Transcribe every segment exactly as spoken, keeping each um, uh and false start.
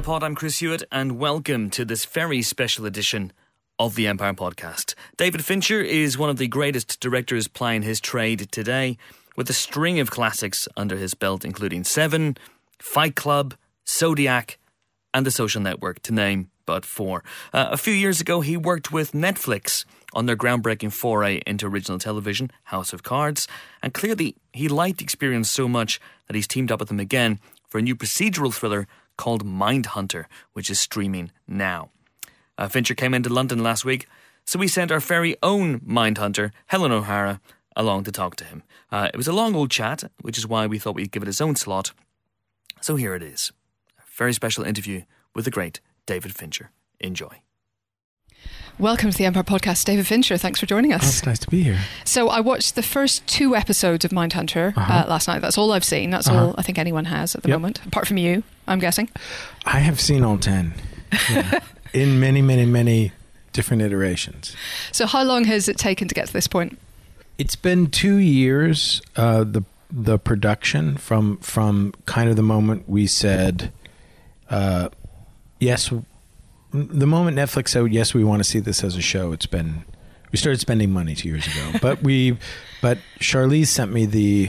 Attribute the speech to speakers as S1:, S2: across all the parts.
S1: Pod, I'm Chris Hewitt, and welcome to this very special edition of the Empire Podcast. David Fincher is one of the greatest directors plying his trade today, with a string of classics under his belt, including Seven, Fight Club, Zodiac, and The Social Network, to name but four. Uh, a few years ago, he worked with Netflix on their groundbreaking foray into original television, House of Cards, and clearly he liked the experience so much that he's teamed up with them again for a new procedural thriller called Mindhunter, which is streaming now. Uh, Fincher came into London last week, so we sent our very own Mindhunter, Helen O'Hara, along to talk to him. Uh, it was a long old chat, which is why we thought we'd give it its own slot. So here it is. A very special interview with the great David Fincher. Enjoy.
S2: Welcome to the Empire Podcast, David Fincher. Thanks for joining us.
S3: Oh, it's nice to be here.
S2: So I watched the first two episodes of Mindhunter uh-huh. uh, last night. That's all I've seen. That's uh-huh. all I think anyone has at the yep. moment, apart from you, I'm guessing.
S3: I have seen all ten. Yeah. In many, many, many different iterations.
S2: So how long has it taken to get to this point?
S3: It's been two years, uh, the the production, from from kind of the moment we said, uh, yes, the moment Netflix said, yes, we want to see this as a show. It's been, we started spending money two years ago, but we, but Charlize sent me the,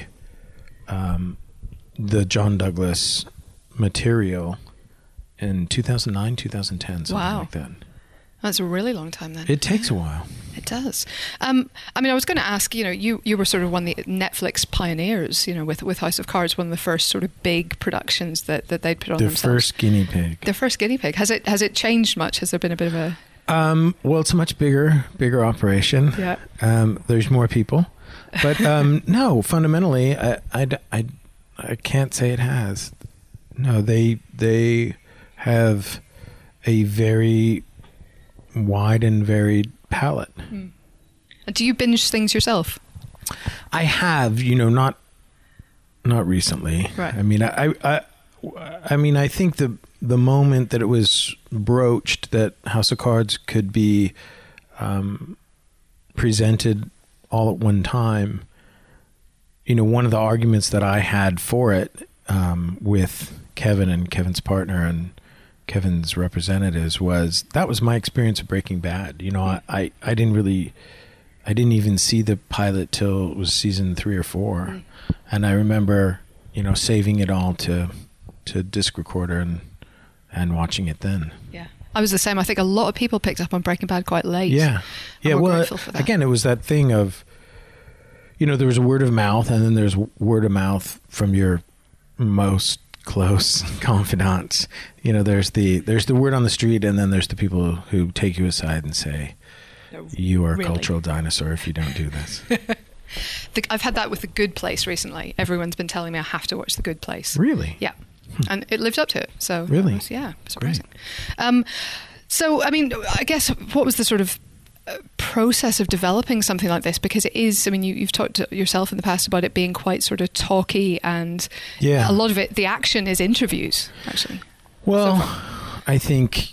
S3: um, the John Douglas material in two thousand nine, two thousand ten, something
S2: wow.
S3: like that.
S2: That's a really long time then.
S3: It takes
S2: yeah.
S3: a while.
S2: It does. Um, I mean, I was going to ask, you know, you, you were sort of one of the Netflix pioneers, you know, with, with House of Cards, one of the first sort of big productions that, that they'd put on
S3: the
S2: themselves.
S3: The first guinea pig.
S2: The first guinea pig. Has it has it changed much? Has there been a bit of a...
S3: Um, well, it's a much bigger, bigger operation.
S2: Yeah.
S3: Um, there's more people. But um, no, fundamentally, I, I, I, I can't say it has. No, they they have a very wide and varied palette.
S2: Mm. Do you binge things yourself?
S3: I have, you know, not not recently.
S2: Right.
S3: I mean, I, I, I mean, I think the the moment that it was broached that House of Cards could be um, presented all at one time, you know, one of the arguments that I had for it um, with Kevin and Kevin's partner and Kevin's representatives was that was my experience of Breaking Bad. You know, I, I, I didn't really, I didn't even see the pilot till it was season three or four. Mm. And I remember, you know, saving it all to, to disc recorder and, and watching it then.
S2: Yeah. I was the same. I think a lot of people picked up on Breaking Bad quite late.
S3: Yeah. Yeah. Well, again, it was that thing of, you know, there was a word of mouth and then there's word of mouth from your most close confidants. You know, there's the there's the word on the street, and then there's the people who take you aside and say, no, you are a really? cultural dinosaur if you don't do this.
S2: the, I've had that with The Good Place recently. Everyone's been telling me I have to watch The Good Place.
S3: Really?
S2: Yeah. Hmm. And it lived up to it. So
S3: really?
S2: Was, yeah, surprising. Um, so, I mean, I guess what was the sort of process of developing something like this, because it is, I mean, you, you've talked yourself in the past about it being quite sort of talky, and
S3: yeah.
S2: a lot of it, the action is interviews, actually.
S3: Well, so I think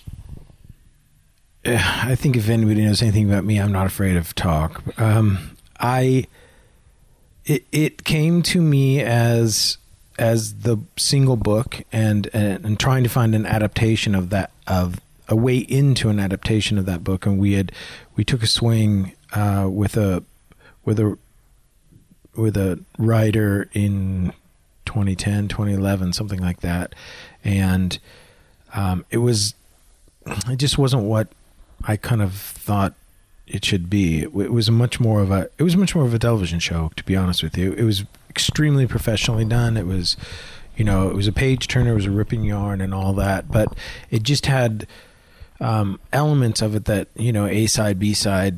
S3: I think if anybody knows anything about me, I'm not afraid of talk. Um, I it it came to me as as the single book, and, and and trying to find an adaptation of that, of a way into an adaptation of that book, and we had we took a swing uh, with a with a with a writer in twenty ten, twenty eleven, something like that, and um, it was it just wasn't what I kind of thought it should be. It, it was much more of a it was much more of a television show, to be honest with you. It was extremely professionally done. It was, you know, it was a page turner, it was a ripping yarn and all that, but it just had um, elements of it that, you know, A side, B side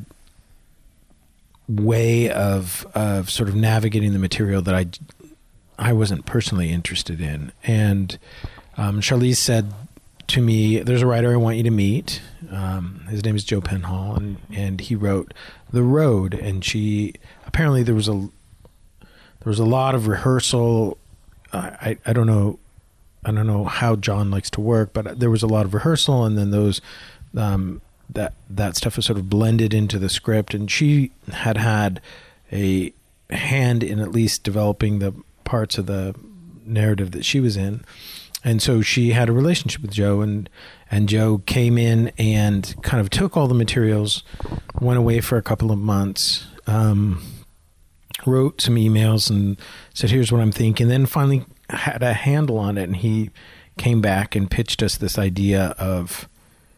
S3: way of of sort of navigating the material that I I wasn't personally interested in. And um, Charlize said to me, "There's a writer I want you to meet. Um, his name is Joe Penhall, and and he wrote The Road." And she apparently there was a there was a lot of rehearsal. Uh, I I don't know. I don't know how John likes to work, but there was a lot of rehearsal, and then those um, that that stuff was sort of blended into the script. And she had had a hand in at least developing the parts of the narrative that she was in. and so she had a relationship with Joe, and and Joe came in and kind of took all the materials, went away for a couple of months, um, wrote some emails and said, here's what I'm thinking. Then finally had a handle on it, and he came back and pitched us this idea of,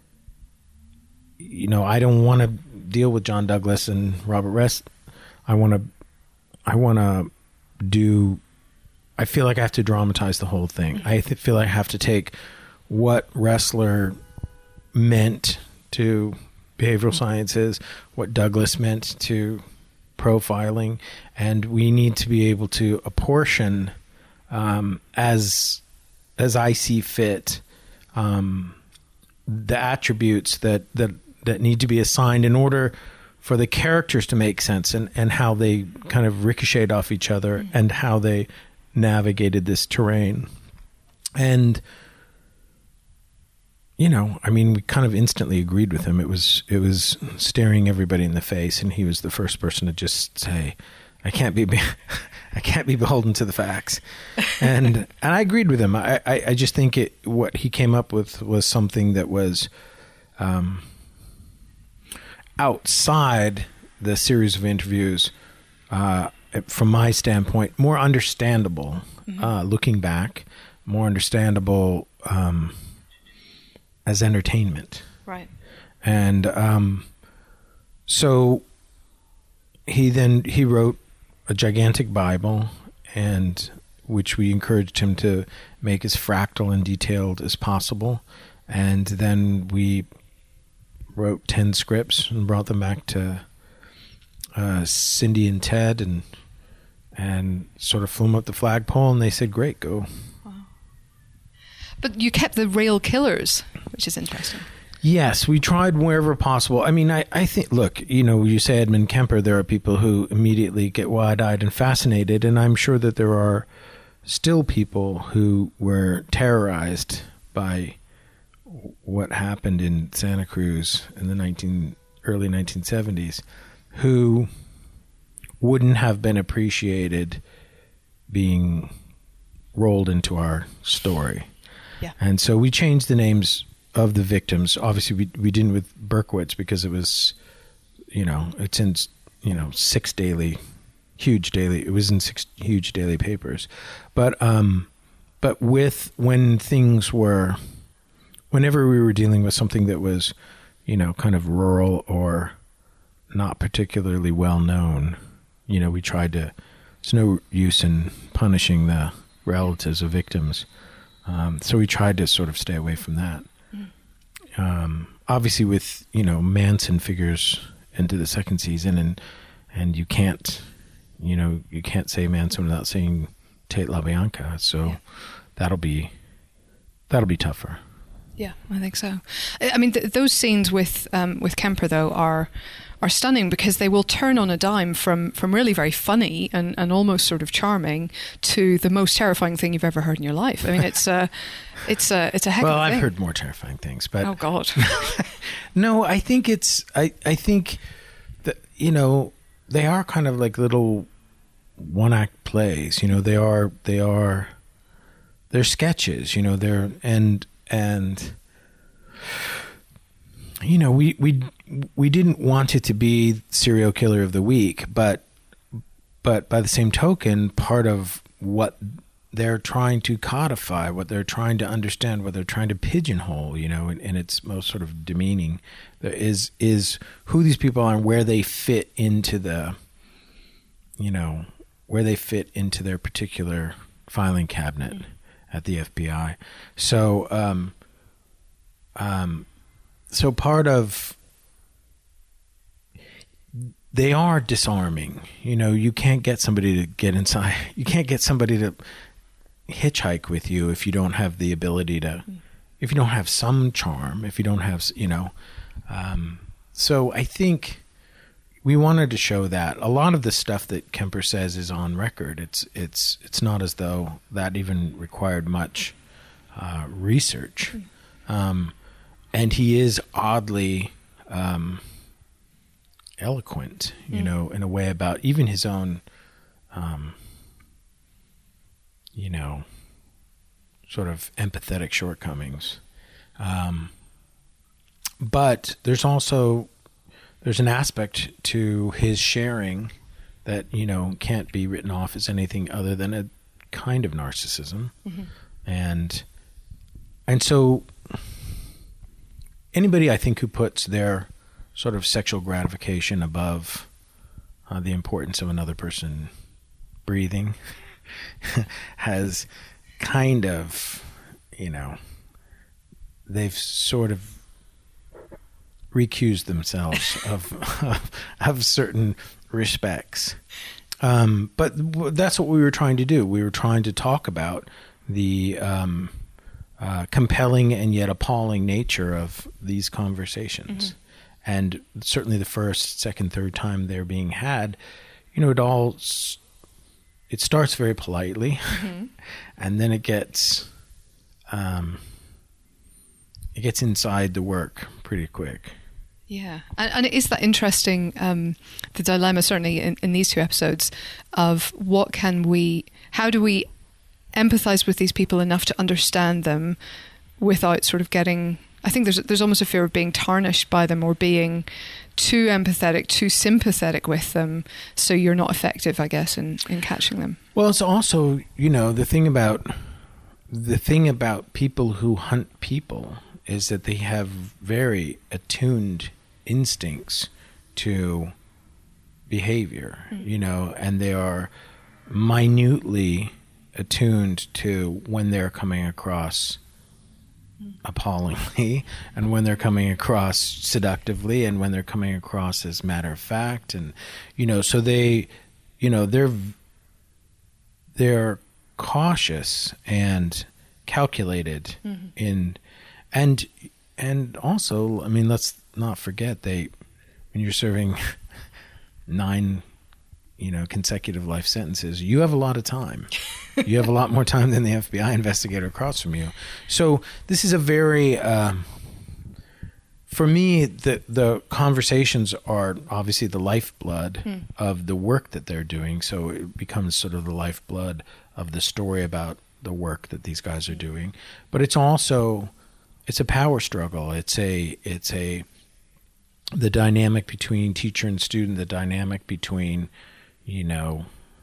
S3: you know, I don't want to deal with John Douglas and Robert Rest. I want to, I want to do, I feel like I have to dramatize the whole thing. I th- feel like I have to take what Ressler meant to behavioral sciences, what Douglas meant to profiling, and we need to be able to apportion um, as as I see fit um, the attributes that, that that need to be assigned in order for the characters to make sense, and, and how they kind of ricocheted off each other and how they navigated this terrain. And you know, I mean, we kind of instantly agreed with him. It was it was staring everybody in the face, and he was the first person to just say, "I can't be, I can't be beholden to the facts," and and I agreed with him. I, I, I just think it what he came up with was something that was um, outside the series of interviews, uh, from my standpoint, more understandable. Mm-hmm. Uh, looking back, more understandable. Um, as entertainment.
S2: Right.
S3: And um, so he then, he wrote a gigantic Bible, and which we encouraged him to make as fractal and detailed as possible. And then we wrote ten scripts and brought them back to uh, Cindy and Ted, and and sort of flew them up the flagpole, and they said, great, go.
S2: But you kept the real killers, which is interesting.
S3: Yes, we tried wherever possible. I mean, I, I think, look, you know, you say Edmund Kemper, there are people who immediately get wide-eyed and fascinated, and I'm sure that there are still people who were terrorized by what happened in Santa Cruz in the nineteen early nineteen seventies, who wouldn't have been appreciated being rolled into our story.
S2: Yeah.
S3: And so we changed the names of the victims. Obviously, we we didn't with Berkowitz because it was, you know, it's in, you know, six daily, huge daily. It was in six huge daily papers. But um, but with when things were, whenever we were dealing with something that was, you know, kind of rural or not particularly well known, you know, we tried to. There's no use in punishing the relatives of victims. Um, so we tried to sort of stay away from that. Mm. Um, obviously with, you know, Manson figures into the second season, and, and you can't, you know, you can't say Manson without saying Tate LaBianca. So yeah. that'll be, that'll be tougher.
S2: Yeah, I think so. I mean, th- those scenes with, um, with Kemper though are, are stunning because they will turn on a dime from, from really very funny and, and almost sort of charming to the most terrifying thing you've ever heard in your life. I mean, it's a, it's a, it's a heck
S3: well,
S2: of a thing.
S3: Well, I've heard more terrifying things, but
S2: oh God,
S3: no, I think it's, I, I think that, you know, they are kind of like little one act plays, you know, they are, they are, they're sketches, you know, they're, and, and, you know, we, we, we didn't want it to be serial killer of the week, but, but by the same token, part of what they're trying to codify, what they're trying to understand, what they're trying to pigeonhole, you know, in, in its most sort of demeaning, is, is who these people are and where they fit into the, you know, where they fit into their particular filing cabinet at the F B I. So, um, um, so part of, they are disarming. You know, you can't get somebody to get inside. You can't get somebody to hitchhike with you if you don't have the ability to, if you don't have some charm, if you don't have, you know. Um, so I think we wanted to show that. A lot of the stuff that Kemper says is on record. It's it's it's not as though that even required much uh, research. Um, and he is oddly um, eloquent, you mm. know, in a way about even his own, um, you know, sort of empathetic shortcomings. Um, but there's also, there's an aspect to his sharing that, you know, can't be written off as anything other than a kind of narcissism. Mm-hmm. And, and so anybody, I think, who puts their sort of sexual gratification above uh, the importance of another person breathing has kind of, you know, they've sort of recused themselves of, of of certain respects. Um, but w- that's what we were trying to do. We were trying to talk about the um, uh, compelling and yet appalling nature of these conversations. Mm-hmm. And certainly the first, second, third time they're being had, you know, it all, it starts very politely, mm-hmm. and then it gets, um, it gets inside the work pretty quick.
S2: Yeah, and, and it is that interesting, um, the dilemma certainly in, in these two episodes of what can we, how do we empathize with these people enough to understand them without sort of getting, I think there's there's almost a fear of being tarnished by them or being too empathetic, too sympathetic with them, so you're not effective, I guess, in, in catching them.
S3: Well, it's also, you know, the thing about the thing about people who hunt people is that they have very attuned instincts to behavior, mm. you know, and they are minutely attuned to when they're coming across appallingly and when they're coming across seductively and when they're coming across as matter of fact. And, you know, so they, you know, they're, they're cautious and calculated mm-hmm. in, and, and also, I mean, let's not forget they, when you're serving nine, you know, consecutive life sentences, you have a lot of time. You have a lot more time than the F B I investigator across from you. So this is a very, uh, for me, the the conversations are obviously the lifeblood mm. of the work that they're doing. So it becomes sort of the lifeblood of the story about the work that these guys are doing. But it's also, it's a power struggle. It's a, it's a, the dynamic between teacher and student, the dynamic between, you know,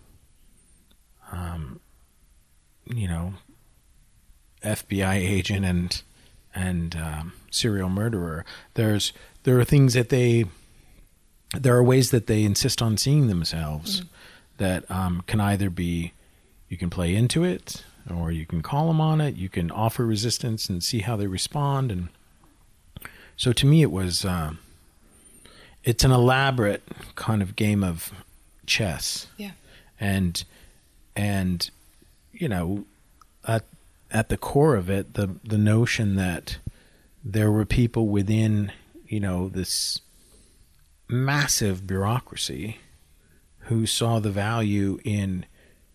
S3: um, you know, F B I agent and and um, serial murderer. There's there are things that they, there are ways that they insist on seeing themselves mm. that um, can either be, you can play into it, or you can call them on it. You can offer resistance and see how they respond. And so, to me, it was uh, it's an elaborate kind of game of chess.
S2: Yeah.
S3: And, and, you know, at, at the core of it, the, the notion that there were people within, you know, this massive bureaucracy who saw the value in,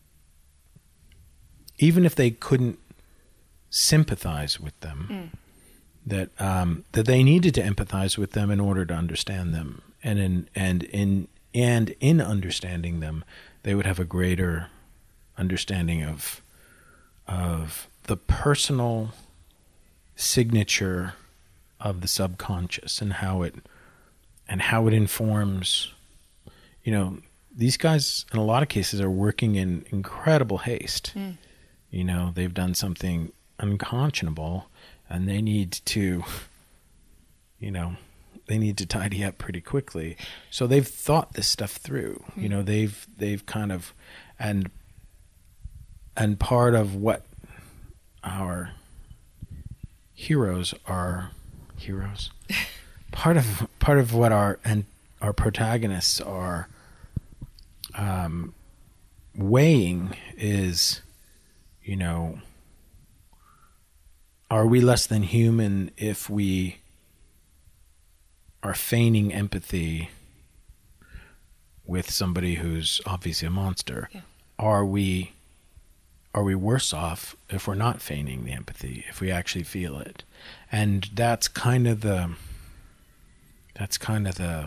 S3: even if they couldn't sympathize with them, mm. that, um, that they needed to empathize with them in order to understand them. And in, and in, And in understanding them, they would have a greater understanding of of the personal signature of the subconscious and how it and how it informs. You know, these guys in a lot of cases are working in incredible haste. Mm. You know, they've done something unconscionable, and they need to, you know, they need to tidy up pretty quickly. So they've thought this stuff through. Mm-hmm. You know, they've they've kind of, and and part of what our heroes are heroes. part of part of what our and our protagonists are um, weighing is, you know, are we less than human if we are feigning empathy with somebody who's obviously a monster? Yeah. Are we are we worse off if we're not feigning the empathy, if we actually feel it? And that's kind of the that's kind of the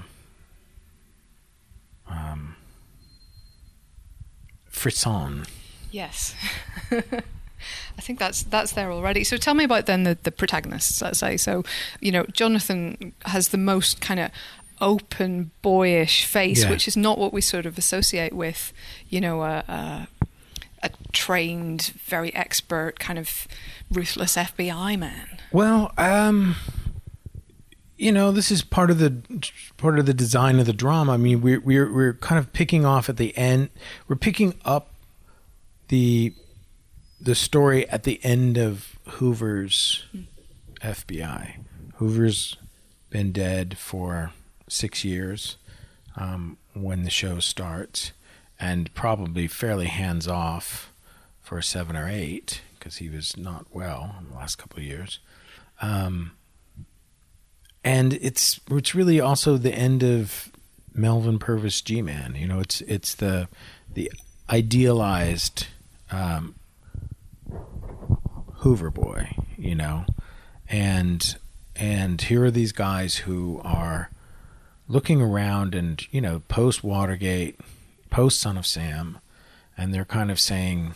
S3: um, frisson.
S2: Yes. I think that's that's there already. So tell me about then the, the protagonists, let's say. So, you know, Jonathan has the most kind of open, boyish face, yeah. which is not what we sort of associate with, you know, a, a, a trained, very expert, kind of ruthless F B I man.
S3: Well, um, you know, this is part of the part of the design of the drama. I mean, we're we're we're kind of picking off at the end. We're picking up the the story at the end of Hoover's mm. F B I. Hoover's been dead for six years um, when the show starts, and probably fairly hands off for seven or eight because he was not well in the last couple of years. Um, and it's it's really also the end of Melvin Purvis G-Man. You know, it's it's the the idealized um, Hoover boy. You know, and and here are these guys who are looking around and, you know, post Watergate, post Son of Sam, and they're kind of saying,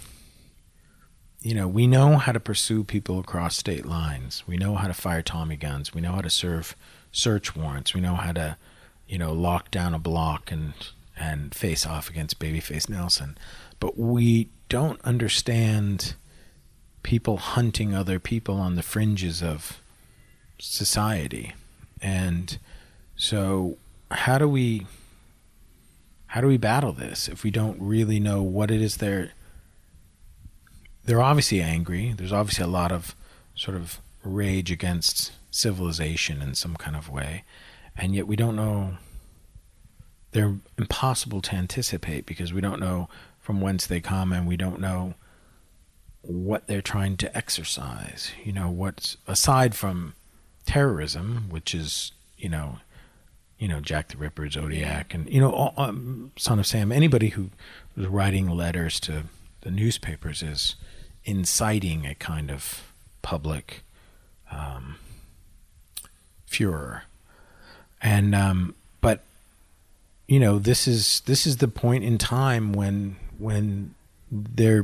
S3: you know, we know how to pursue people across state lines. We know how to fire Tommy guns. We know how to serve search warrants. We know how to, you know, lock down a block and and face off against Babyface Nelson. But we don't understand people hunting other people on the fringes of society. And so how do we how do we battle this if we don't really know what it is they're they're obviously angry. There's obviously a lot of sort of rage against civilization in some kind of way, and yet we don't know. They're impossible to anticipate because we don't know from whence they come, and we don't know what they're trying to exercise. You know, what's aside from terrorism, which is, you know, you know, Jack the Ripper, Zodiac, and, you know, all, um, Son of Sam. Anybody who was writing letters to the newspapers is inciting a kind of public um, furor. And um, but you know, this is this is the point in time when when there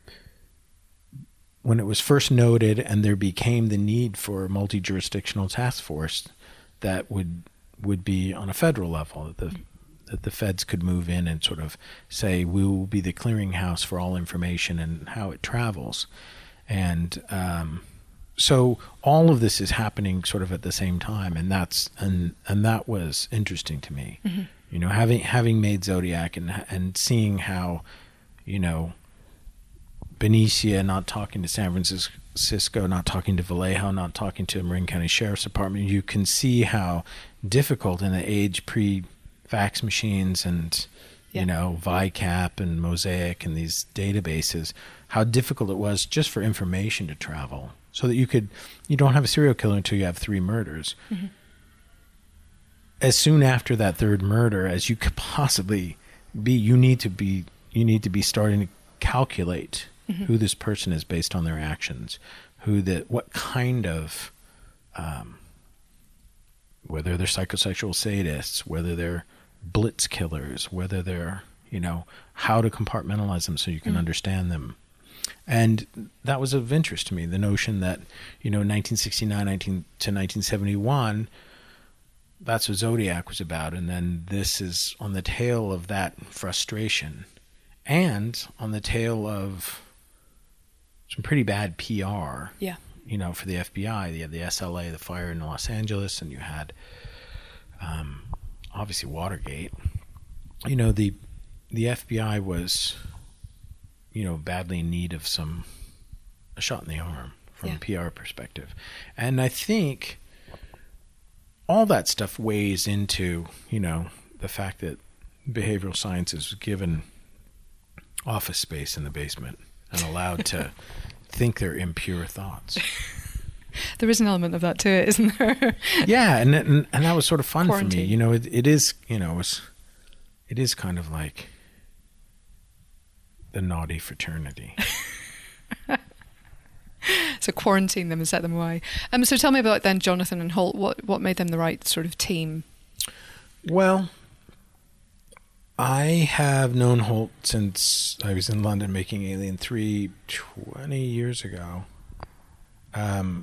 S3: when it was first noted, and there became the need for a multi-jurisdictional task force that would would be on a federal level, that the that the feds could move in and sort of say, we will be the clearinghouse for all information and how it travels. And um, so all of this is happening sort of at the same time, and that's and and that was interesting to me. Mm-hmm. You know, having having made Zodiac and and seeing how, you know, Benicia not talking to San Francisco, not talking to Vallejo, not talking to Marin County Sheriff's Department, you can see how difficult in the age pre-fax machines and, yeah. you know, V I CAP and Mosaic and these databases, how difficult it was just for information to travel, so that you could, you don't have a serial killer until you have three murders. Mm-hmm. As soon after that third murder as you could possibly be, you need to be, you need to be starting to calculate mm-hmm. who this person is based on their actions, who the, what kind of, um, whether they're psychosexual sadists, whether they're blitz killers, whether they're, you know, how to compartmentalize them so you can mm-hmm. understand them. And that was of interest to me, the notion that, you know, nineteen sixty-nine nineteen to nineteen seventy-one, that's what Zodiac was about. And then this is on the tail of that frustration and on the tail of some pretty bad P R.
S2: Yeah.
S3: You know, for the F B I. You had the S L A, the fire in Los Angeles, and you had um, obviously Watergate. You know, the the F B I was, you know, badly in need of some a shot in the arm from yeah. a P R perspective. And I think all that stuff weighs into, you know, the fact that behavioral sciences was given office space in the basement and allowed to think their impure thoughts.
S2: There is an element of that to it, isn't there?
S3: Yeah, and, and and that was sort of fun
S2: Quarantine.
S3: for me. You know, it, it is, you know, it's, it is kind of like the naughty fraternity.
S2: So quarantine them and set them away. Um, so tell me about then Jonathan and Holt. What what made them the right sort of team?
S3: Well, I have known Holt since I was in London making Alien three twenty years ago. Um,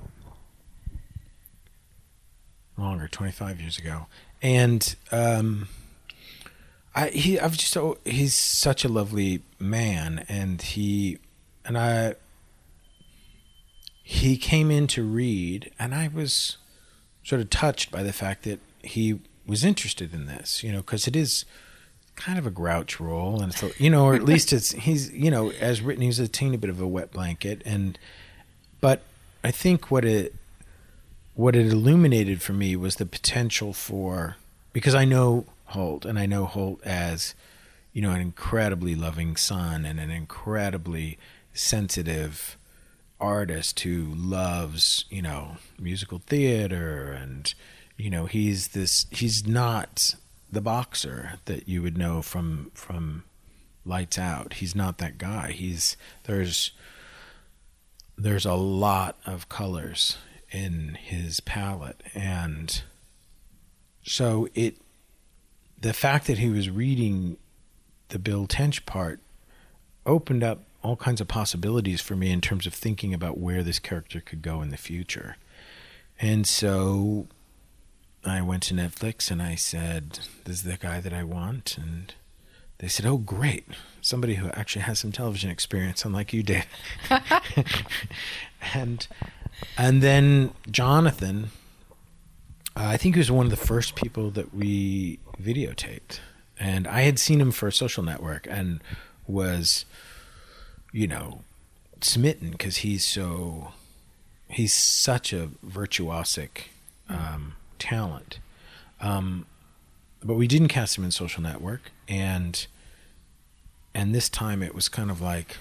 S3: longer, twenty-five years ago. And um, I he I've just oh, he's such a lovely man, and he and I he came in to read, and I was sort of touched by the fact that he was interested in this, you know, because it is kind of a grouch role, and it's a, you know, or at least it's he's you know, as written, he's a teeny bit of a wet blanket, and but I think what it what it illuminated for me was the potential for, because I know Holt, and I know Holt as, you know, an incredibly loving son and an incredibly sensitive artist who loves, you know, musical theater, and you know, he's this he's not the boxer that you would know from from Lights Out. He's not that guy. He's there's there's a lot of colors in his palette, and so it the fact that he was reading the Bill Tench part opened up all kinds of possibilities for me in terms of thinking about where this character could go in the future. And so I went to Netflix and I said, this is the guy that I want. And they said, oh, great. Somebody who actually has some television experience, unlike you did. and and then Jonathan, uh, I think he was one of the first people that we videotaped. And I had seen him for Social Network and was, you know, smitten because he's so, he's such a virtuosic um, talent. Um, but we didn't cast him in Social Network, and and this time it was kind of like,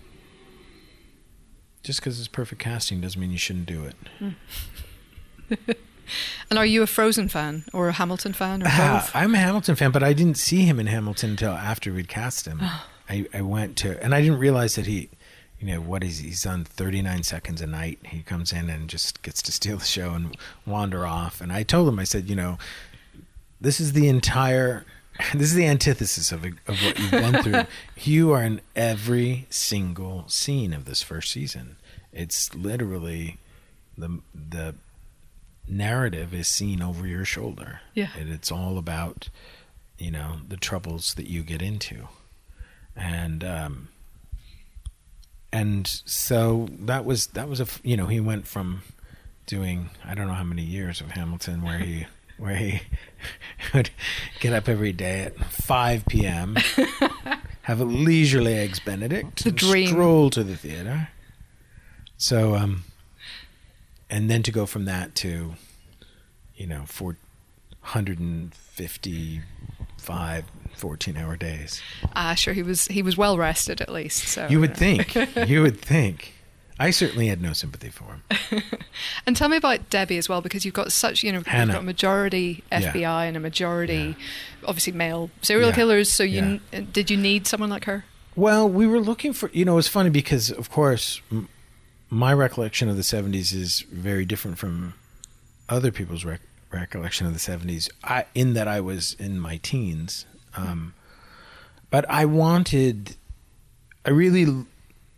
S3: just because it's perfect casting doesn't mean you shouldn't do it.
S2: Mm. And are you a Frozen fan or a Hamilton fan or both?
S3: Uh, I'm a Hamilton fan, but I didn't see him in Hamilton until after we'd cast him. I, I went to, and I didn't realize that he, you know, what is he's on thirty-nine seconds a night. He comes in and just gets to steal the show and wander off. And I told him, I said, you know, this is the entire, this is the antithesis of, of what you've been through. You are in every single scene of this first season. It's literally the the narrative is seen over your shoulder.
S2: Yeah.
S3: And it's all about, you know, the troubles that you get into. And, um, and so that was, that was a, you know, he went from doing, I don't know how many years of Hamilton where he, where he would get up every day at five p.m., have a leisurely Eggs Benedict,
S2: the dream,
S3: stroll to the theater. So, um, and then to go from that to, you know, four hundred fifty-five fourteen-hour days.
S2: Ah, sure. He was he was well rested at least. So
S3: you would think. You would think. I certainly had no sympathy for him.
S2: And tell me about Debbie as well, because you've got such, you know,
S3: Hannah.
S2: you've got a majority F B I
S3: yeah.
S2: and a majority, yeah. obviously male serial
S3: yeah.
S2: killers. So you
S3: yeah.
S2: did you need someone like her?
S3: Well, we were looking for. You know, it was funny because, of course, m- my recollection of the seventies is very different from other people's rec- recollection of the seventies. I, in that I was in my teens, um, but I wanted. I really.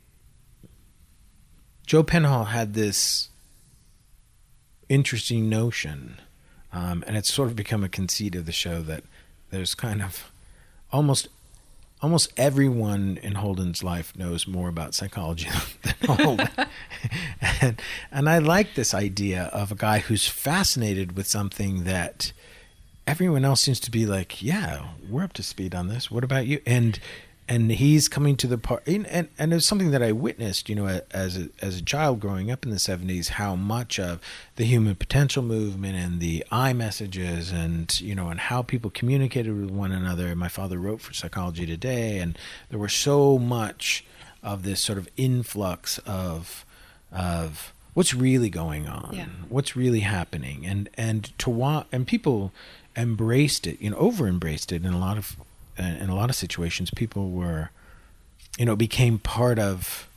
S3: Joe Penhall had this interesting notion, um, and it's sort of become a conceit of the show that there's kind of almost almost everyone in Holden's life knows more about psychology than Holden. and, and I like this idea of a guy who's fascinated with something that everyone else seems to be like, yeah, we're up to speed on this. What about you? And and he's coming to the part, and, and, and it's something that I witnessed, you know, as a, as a child growing up in the seventies, how much of the human potential movement and the I messages and, you know, and how people communicated with one another. My father wrote for Psychology Today, and there was so much of this sort of influx of, of what's really going on,
S2: yeah.
S3: what's really happening. And, and to wa- and people embraced it, you know, over embraced it in a lot of, in a lot of situations. People were, you know, became part of,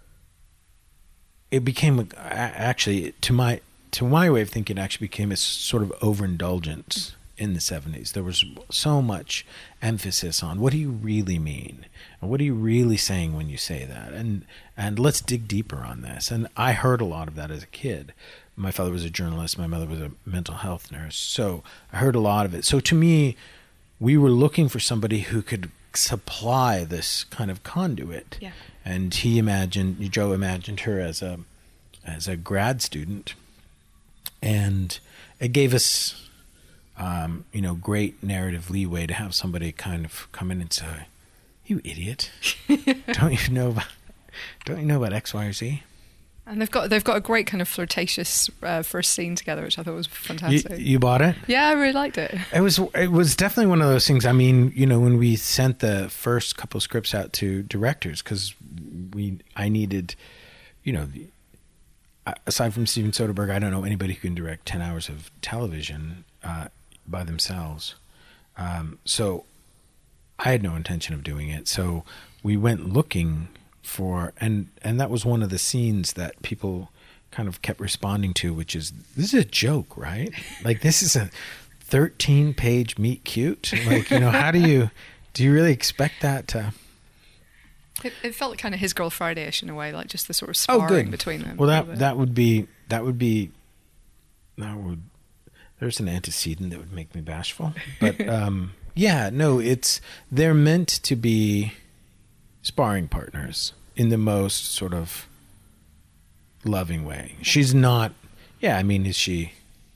S3: it became actually, to my, to my way of thinking, it actually became a sort of overindulgence in the seventies. There was so much emphasis on what do you really mean? And what are you really saying when you say that? And and let's dig deeper on this. And I heard a lot of that as a kid. My father was a journalist. My mother was a mental health nurse. So I heard a lot of it. So to me, we were looking for somebody who could supply this kind of conduit.
S2: Yeah.
S3: And he imagined, Joe imagined her as a as a grad student. And it gave us, um, you know, great narrative leeway to have somebody kind of come in and say, "You idiot! don't you know about don't you know about X, Y, or Z?"
S2: And they've got they've got a great kind of flirtatious uh, first scene together, which I thought was fantastic.
S3: You, you bought it?
S2: Yeah, I really liked it.
S3: It was it was definitely one of those things. I mean, you know, when we sent the first couple of scripts out to directors, because we I needed, you know, the, aside from Steven Soderbergh, I don't know anybody who can direct ten hours of television uh, by themselves. Um, so I had no intention of doing it. So we went looking for, and and that was one of the scenes that people kind of kept responding to, which is, this is a joke, right? Like, this is a thirteen page meet cute. Like, you know, how do you do you really expect that to?
S2: It, it felt kind of His Girl Friday-ish in a way, like just the sort of
S3: Oh,
S2: sparring
S3: good.
S2: between them.
S3: Well, that that would be that would be that would there's an antecedent that would make me bashful, but um, yeah, no, it's they're meant to be sparring partners in the most sort of loving way. She's not. Yeah, I mean, is she?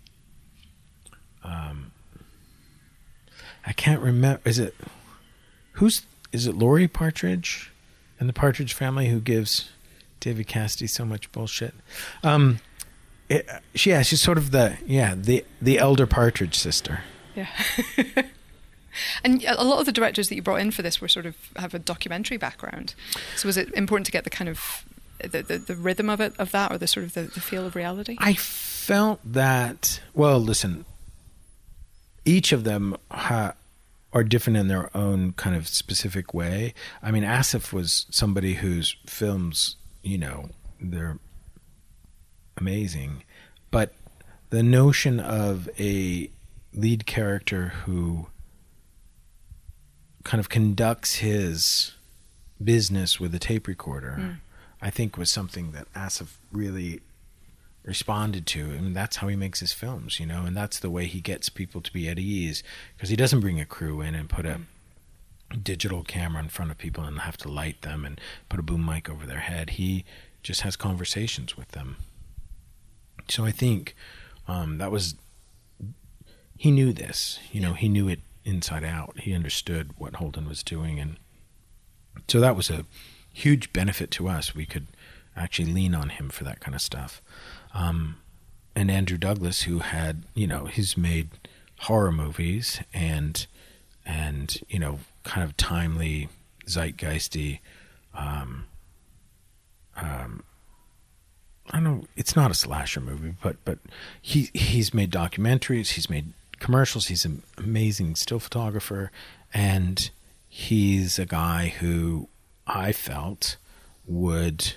S3: Um, I can't remember. Is it who's? Is it Laurie Partridge and the Partridge Family who gives David Cassidy so much bullshit? Um, it, she, yeah, she's sort of the yeah the the elder Partridge sister.
S2: Yeah. And a lot of the directors that you brought in for this were sort of have a documentary background. So was it important to get the kind of the the, the rhythm of it of that, or the sort of the, the feel of reality?
S3: I felt that. Well, listen, each of them ha, are different in their own kind of specific way. I mean, Asif was somebody whose films, you know, they're amazing, but the notion of a lead character who kind of conducts his business with a tape recorder, mm. I think was something that Asif really responded to. I mean, that's how he makes his films, you know, and that's the way he gets people to be at ease, because he doesn't bring a crew in and put a digital camera in front of people and have to light them and put a boom mic over their head. He just has conversations with them. So I think um, that was, he knew this, you know, he knew it inside out. He understood what Holden was doing, and so that was a huge benefit to us. We could actually lean on him for that kind of stuff. Um, and Andrew Douglas, who had, you know, he's made horror movies and and you know, kind of timely, zeitgeisty. Um, um, I don't know. It's not a slasher movie, but but he he's made documentaries. He's made commercials. He's an amazing still photographer, and he's a guy who I felt would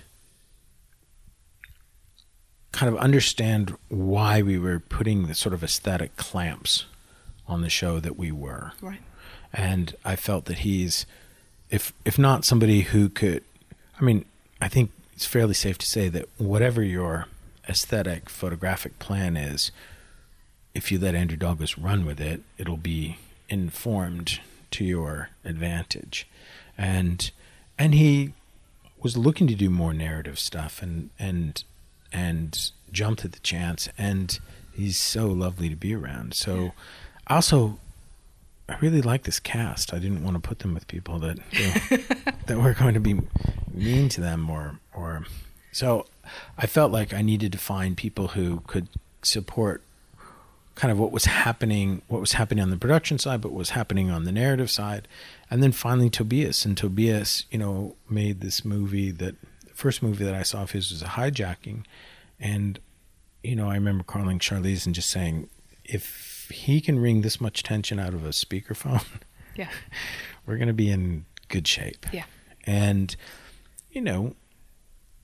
S3: kind of understand why we were putting the sort of aesthetic clamps on the show that we were.
S2: Right.
S3: And I felt that he's, if if not somebody who could, I mean, I think it's fairly safe to say that whatever your aesthetic photographic plan is, if you let Andrew Douglas run with it, it'll be informed to your advantage. And and he was looking to do more narrative stuff and and and jumped at the chance, and he's so lovely to be around. So also, I really like this cast. I didn't want to put them with people that you know, that were going to be mean to them or or so I felt like I needed to find people who could support kind of what was happening, what was happening on the production side, but what was happening on the narrative side. And then finally Tobias. And Tobias, you know, made this movie that, the first movie that I saw of his was a hijacking. And, you know, I remember calling Charlize and just saying, if he can wring this much tension out of a speakerphone,
S2: yeah,
S3: we're going to be in good shape.
S2: Yeah.
S3: And, you know,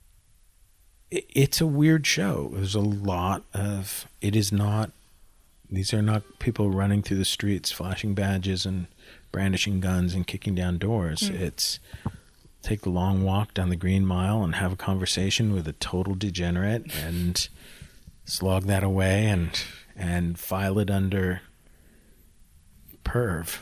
S3: it, it's a weird show. There's a lot of, it is not these are not people running through the streets, flashing badges and brandishing guns and kicking down doors. Mm. It's take the long walk down the Green Mile and have a conversation with a total degenerate and slog that away and and file it under perv.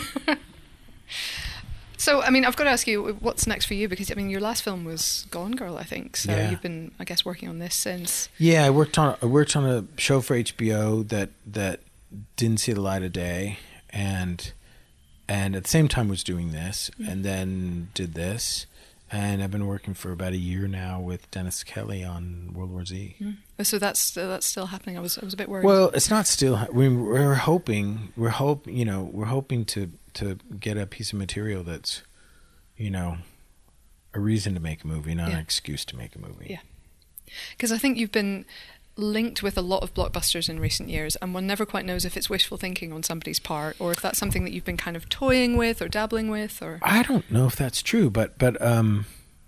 S2: So, I mean, I've got to ask you, what's next for you? Because, I mean, your last film was Gone Girl, I think. So yeah. You've been, I guess, working on this since.
S3: Yeah, I worked on I worked on a show for H B O that that didn't see the light of day, and and at the same time was doing this, mm. and then did this, and I've been working for about a year now with Dennis Kelly on World War Z.
S2: Mm. So that's uh, that's still happening. I was I was a bit worried.
S3: Well, it's not still. We, we're hoping we're hope you know we're hoping to. to get a piece of material that's, you know, a reason to make a movie, not yeah. an excuse to make a movie.
S2: Yeah. Because I think you've been linked with a lot of blockbusters in recent years, and one never quite knows if it's wishful thinking on somebody's part or if that's something that you've been kind of toying with or dabbling with. Or
S3: I don't know if that's true, but, but um,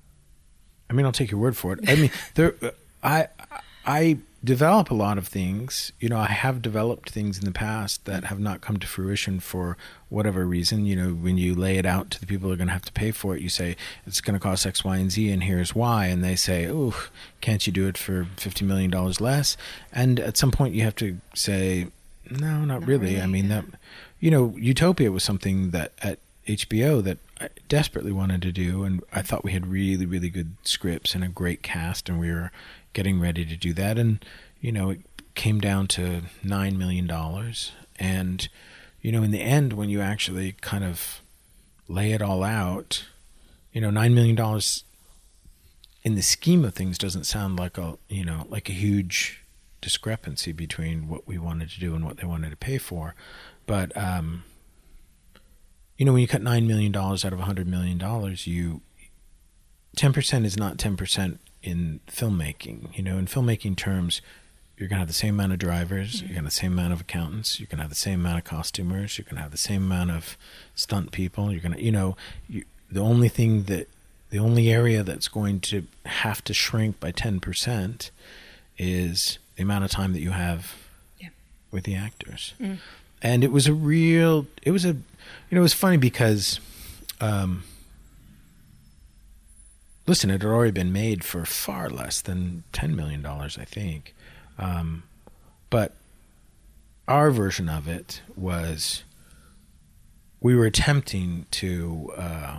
S3: I mean, I'll take your word for it. I mean, there, I, I develop a lot of things. You know, I have developed things in the past that have not come to fruition for whatever reason. You know, when you lay it out to the people who are going to have to pay for it, you say, it's going to cost X, Y, and Z, and here's why. And they say, oh, can't you do it for fifty million dollars less? And at some point you have to say, no, not, not really. really. I mean, yeah. that, you know, Utopia was something that at H B O that I desperately wanted to do. And I thought we had really, really good scripts and a great cast, and we were getting ready to do that. And, you know, it came down to nine million dollars. And, you know, in the end, when you actually kind of lay it all out, you know, nine million dollars in the scheme of things doesn't sound like a, you know, like a huge discrepancy between what we wanted to do and what they wanted to pay for. But, um, you know, when you cut nine million dollars out of one hundred million dollars, you, ten percent is not ten percent in filmmaking. You know, in filmmaking terms, you're going to have the same amount of drivers, mm-hmm. you're going to have the same amount of accountants, you're going to have the same amount of costumers, you're going to have the same amount of stunt people. You're going to, you know, you, the only thing that, the only area that's going to have to shrink by ten percent is the amount of time that you have yeah. with the actors. Mm. And it was a real, it was a, you know, it was funny because, um, listen, it had already been made for far less than ten million dollars, I think. Um, but our version of it was we were attempting to uh,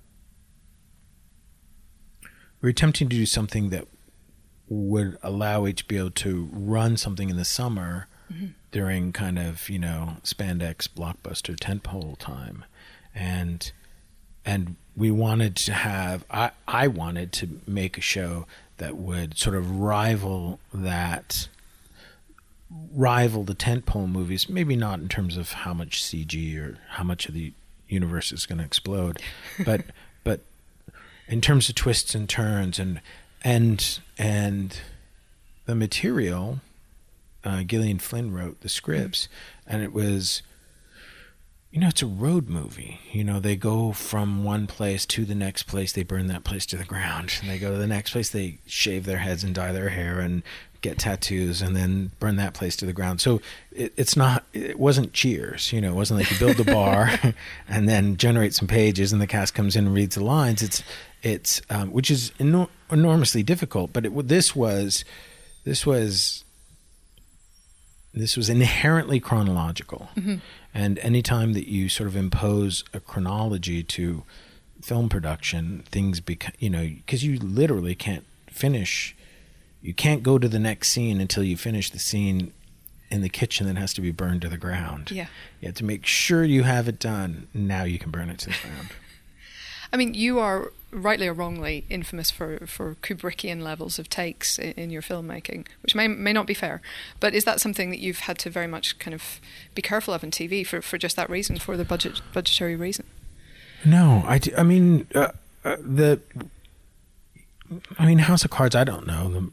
S3: we were attempting to do something that would allow H B O to run something in the summer mm-hmm. during kind of, you know, spandex blockbuster tentpole time. And and we wanted to have, I, I wanted to make a show that would sort of rival that, rival the tentpole movies, maybe not in terms of how much C G or how much of the universe is going to explode, but but in terms of twists and turns and and and the material. Uh, Gillian Flynn wrote the scripts, and it was, you know, it's a road movie. You know, they go from one place to the next place, they burn that place to the ground. And they go to the next place, they shave their heads and dye their hair and get tattoos and then burn that place to the ground. So it, it's not, it wasn't Cheers. You know, it wasn't like you build a bar and then generate some pages and the cast comes in and reads the lines. It's, it's, um, which is enor- enormously difficult. But it, this was, this was, This was inherently chronological. Mm-hmm. And anytime that you sort of impose a chronology to film production, things become, you know, because you literally can't finish, you can't go to the next scene until you finish the scene in the kitchen that has to be burned to the ground.
S2: Yeah.
S3: You have to make sure you have it done. Now you can burn it to the ground.
S2: I mean, you are rightly or wrongly infamous for, for Kubrickian levels of takes in, in your filmmaking, which may may not be fair. But is that something that you've had to very much kind of be careful of in T V for, for just that reason, for the budget budgetary reason?
S3: No, I, I mean, uh, uh, the, I mean, House of Cards, I don't know. The,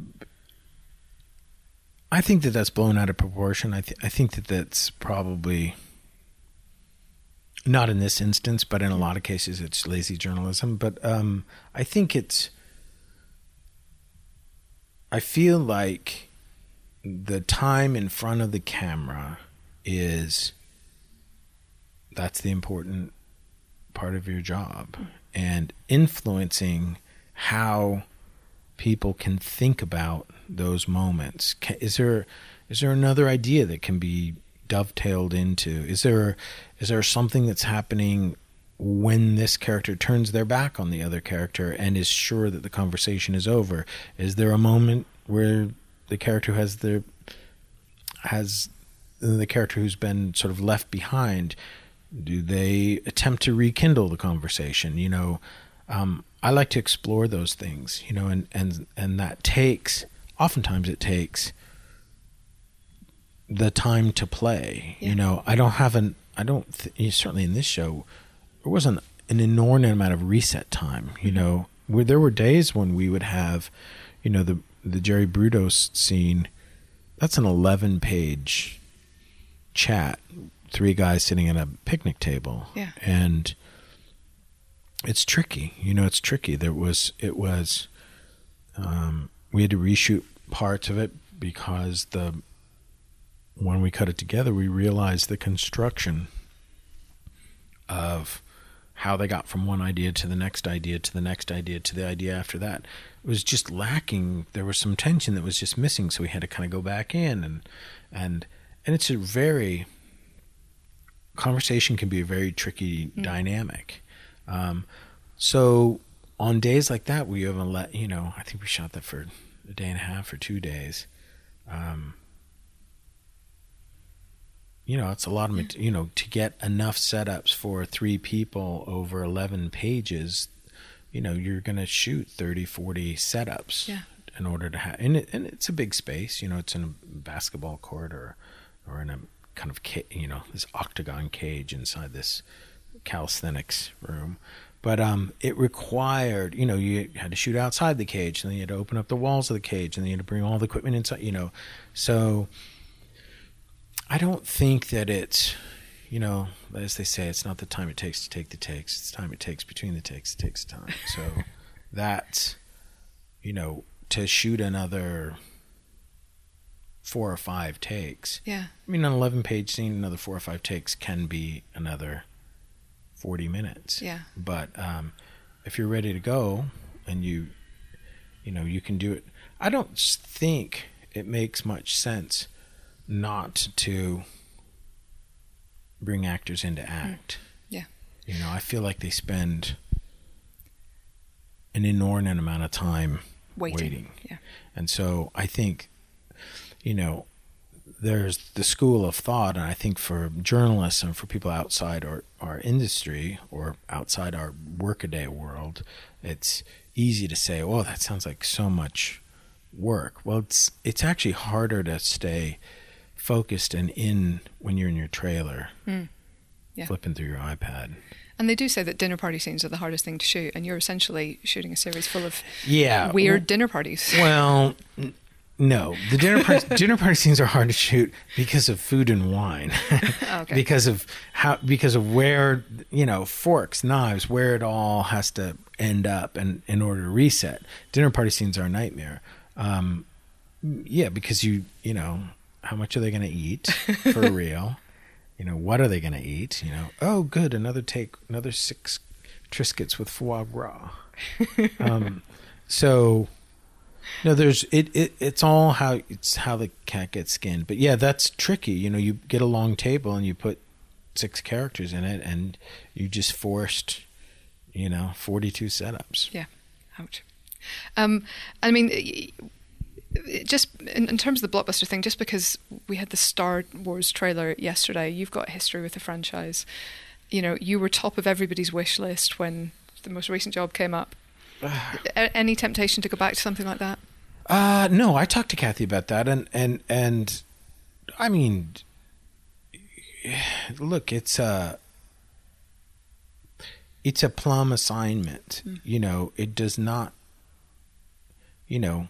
S3: I think that that's blown out of proportion. I, th- I think that that's probably... Not in this instance, but in a lot of cases, it's lazy journalism. But um, I think it's. I feel like the time in front of the camera is, that's the important part of your job. And influencing how people can think about those moments. Is there is there another idea that can be dovetailed into? Is there is there something that's happening when this character turns their back on the other character and is sure that the conversation is over? Is there a moment where the character has the has the character who's been sort of left behind? Do they attempt to rekindle the conversation? You know, um, I like to explore those things, you know, and, and, and that takes, oftentimes it takes the time to play. Yeah. You know, I don't have an, I don't, th- certainly in this show, there wasn't an inordinate amount of reset time, you know, where there were days when we would have, you know, the, the Jerry Brudos scene, that's an eleven page chat, three guys sitting at a picnic table.
S2: Yeah.
S3: And it's tricky, you know, it's tricky. There was, it was, um, we had to reshoot parts of it because the, when we cut it together, we realized the construction of how they got from one idea to the next idea to the next idea to the idea after that. It was just lacking. There was some tension that was just missing. So we had to kind of go back in and, and, and it's a very, conversation can be a very tricky mm. dynamic. Um, so on days like that, we haven't let, you know, I think we shot that for a day and a half or two days. Um, you know, it's a lot of, mm. you know, to get enough setups for three people over eleven pages, you know, you're going to shoot thirty, forty setups
S2: yeah.
S3: in order to have, and, it, and it's a big space, you know, it's in a basketball court or, or in a kind of, you know, this octagon cage inside this calisthenics room. But um, it required, you know, you had to shoot outside the cage, and then you had to open up the walls of the cage, and then you had to bring all the equipment inside, you know. So I don't think that it's, you know, as they say, it's not the time it takes to take the takes, it's the time it takes between the takes, it takes time. So that's, you know, to shoot another four or five takes.
S2: Yeah.
S3: I mean, an eleven page scene, another four or five takes can be another forty minutes.
S2: Yeah.
S3: But um, if you're ready to go and you, you know, you can do it. I don't think it makes much sense not to bring actors into act.
S2: Yeah.
S3: You know, I feel like they spend an inordinate amount of time waiting. waiting.
S2: Yeah.
S3: And so I think, you know, there's the school of thought, and I think for journalists and for people outside our, our industry or outside our workaday world, it's easy to say, oh, that sounds like so much work. Well, it's it's actually harder to stay focused and in when you're in your trailer,
S2: mm. yeah.
S3: flipping through your iPad.
S2: And they do say that dinner party scenes are the hardest thing to shoot, and you're essentially shooting a series full of
S3: yeah,
S2: weird
S3: well,
S2: dinner parties.
S3: Well, n- no. The dinner party, dinner party scenes are hard to shoot because of food and wine.
S2: Okay.
S3: Because of how, because of where, you know, forks, knives, where it all has to end up and in order to reset. Dinner party scenes are a nightmare. Um, yeah, because you, you know, how much are they going to eat for real? You know, what are they going to eat? You know, oh, good, another take, another six Triscuits with foie gras. um, so, no, there's it, it. It's all how it's how the cat gets skinned. But yeah, that's tricky. You know, you get a long table and you put six characters in it, and you just forced, you know, forty-two setups.
S2: Yeah, ouch. Um, I mean. Just in, in terms of the blockbuster thing, just because we had the Star Wars trailer yesterday, you've got history with the franchise. You know, you were top of everybody's wish list when the most recent job came up. A- any temptation to go back to something like that?
S3: Uh, no, I talked to Kathy about that, and and and I mean, look, it's a it's a plum assignment. Mm. You know, it does not. You know.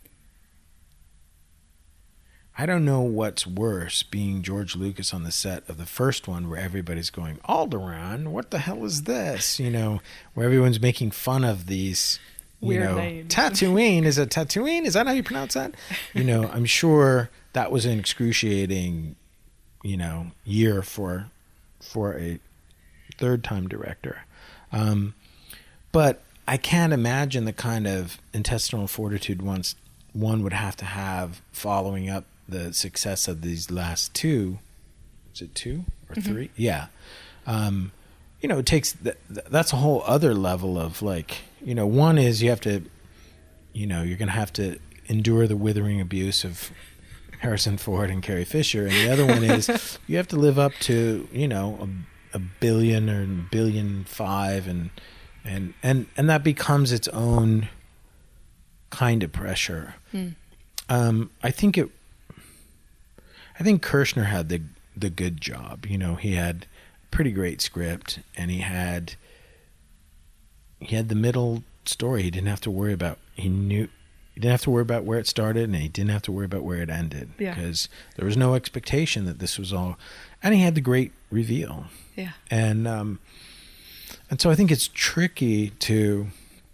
S3: I don't know what's worse, being George Lucas on the set of the first one where everybody's going, Alderaan, what the hell is this? You know, where everyone's making fun of these you
S2: Weird
S3: know,
S2: names.
S3: Tatooine is a Tatooine. Is that how you pronounce that? You know, I'm sure that was an excruciating, you know, year for for a third time director. Um, but I can't imagine the kind of intestinal fortitude once one would have to have following up the success of these last two. Is it two or mm-hmm. three? Yeah. Um, you know, it takes th- that's a whole other level of like, you know, one is you have to, you know, you're going to have to endure the withering abuse of Harrison Ford and Carrie Fisher, and the other one is you have to live up to, you know, a, a billion or billion five, and and and and that becomes its own kind of pressure. Hmm. Um, I think it. I think Kershner had the the good job. You know, he had a pretty great script, and he had he had the middle story. He didn't have to worry about. He knew. He didn't have to worry about where it started, and he didn't have to worry about where it ended,
S2: yeah.
S3: because there was no expectation that this was all. And he had the great reveal.
S2: Yeah. And
S3: um, and so I think it's tricky to.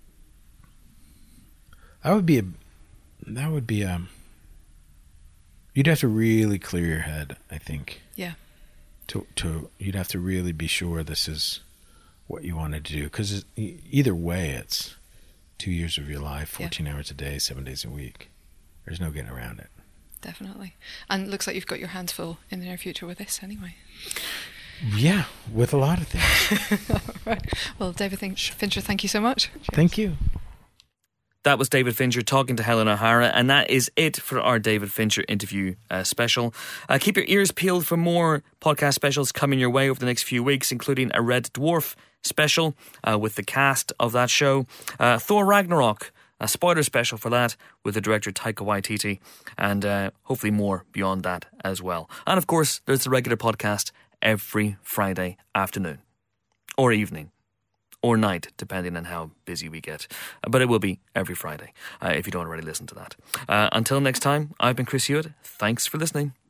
S3: That would be a. That would be a. You'd have to really clear your head, I think.
S2: Yeah.
S3: To to you'd have to really be sure this is what you wanted to do, because either way, it's. Two years of your life, fourteen yeah. hours a day, seven days a week. There's no getting around it.
S2: Definitely. And it looks like you've got your hands full in the near future with this anyway.
S3: Yeah, with a lot of things.
S2: All right. Well, David Fincher, thank you so much. Cheers.
S3: Thank you.
S1: That was David Fincher talking to Helen O'Hara, and that is it for our David Fincher interview uh, special. Uh, keep your ears peeled for more podcast specials coming your way over the next few weeks, including a Red Dwarf special uh, with the cast of that show, uh, Thor Ragnarok, a spoiler special for that with the director Taika Waititi, and uh, hopefully more beyond that as well. And of course, there's the regular podcast every Friday afternoon or evening. Or night, depending on how busy we get. But it will be every Friday, uh, if you don't already listen to that. Uh, until next time, I've been Chris Hewitt. Thanks for listening.